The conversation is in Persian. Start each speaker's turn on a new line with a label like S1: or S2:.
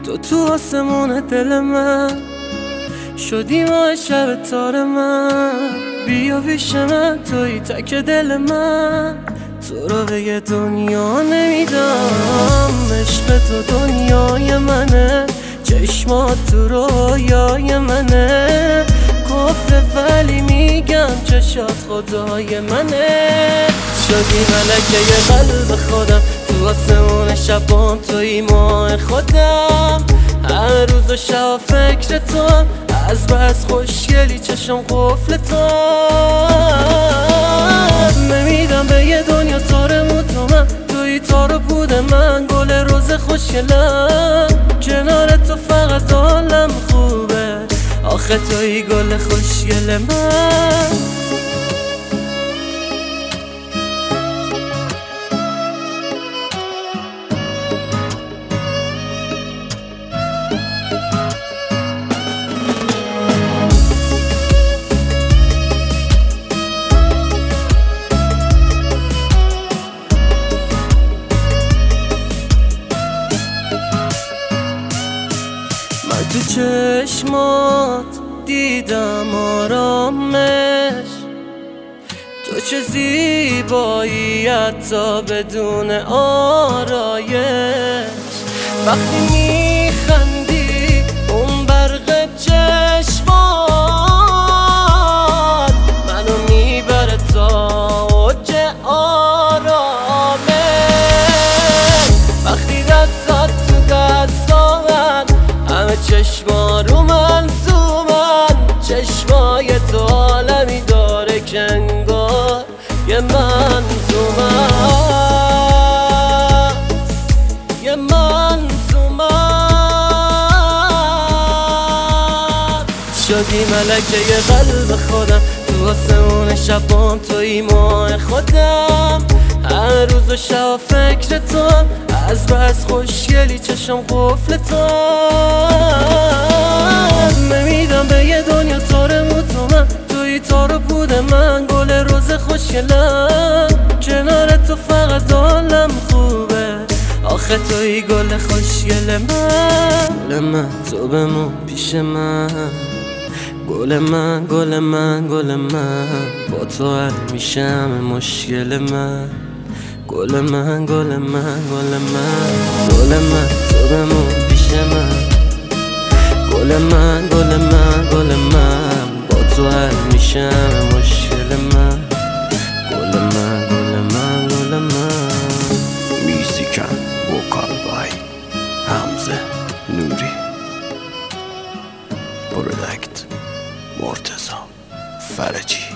S1: تو آسمون دل من شدی ماه شب تار من، بیا پیش من توی تک دل من. تو رو به یه دنیا نمیدم، عشق تو دنیای منه، چشمات تو رویای منه، کفر ولی میگم چشات خدای منه. شدی ملکه یه قلب خودم، تو آسمون شبام توی ماه خودم، هر روز و شب فکر تو، از بس خوشگلی چشم قفل تو. نمیدم به یه دنیا تارمون تو من، توی تار بود من، گل روز خوشگلم، کنار تو فقط حالم خوبه، آخه توی گل خوشگل من. تو چشمات دیدم آرامش، تو چه زیبایی حتی بدون آرایش، وقتی میخندی اون برق چشمات منو میبره تا اوج آرامش، وقتی دستات تو دستامن همه چشما رو من زومن، چشمای تو عالمی داره که انگار یه منظومه، یه منظومه. شدی ملکه یه قلب خودم، تو آسمون شبام توی ماه خودم، هر روز و شب فکر تو، از بس خوشگلی چشم قفل تو. نمیدم به یه دنیا تارمون تو من، توی تار بود من، گل روز خوشگلم، کنار تو فقط حالم خوبه، آخه توی گل خوشگل من. گل من تو بمون پیش من، گل من گل من گل من، با تو حل میشه همه مشکل من. گل من گل من گل من، گل من تو بمون پیش من، گل من گل من گل من، با تو حل میشه همه مشکل من. گل من گل من گل من.
S2: میوزیکن وکال بای حمزه نوری، پرودکت مرتضی فرجی.